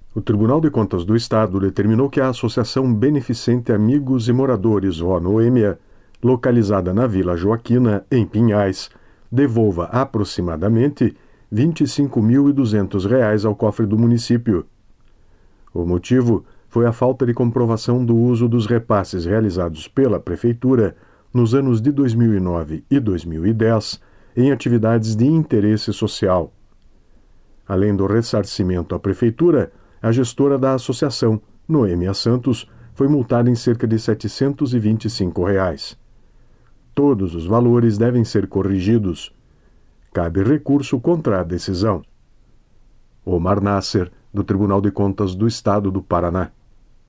O Tribunal de Contas do Estado determinou que a Associação Beneficente Amigos e Moradores, ou Noêmia, localizada na Vila Joaquina, em Pinhais, devolva aproximadamente R$ 25.200 ao cofre do município. O motivo foi a falta de comprovação do uso dos repasses realizados pela Prefeitura nos anos de 2009 e 2010 em atividades de interesse social. Além do ressarcimento à Prefeitura, a gestora da associação, Noêmia Santos, foi multada em cerca de R$ 725. Todos os valores devem ser corrigidos. Cabe recurso contra a decisão. Omar Nasser, do Tribunal de Contas do Estado do Paraná.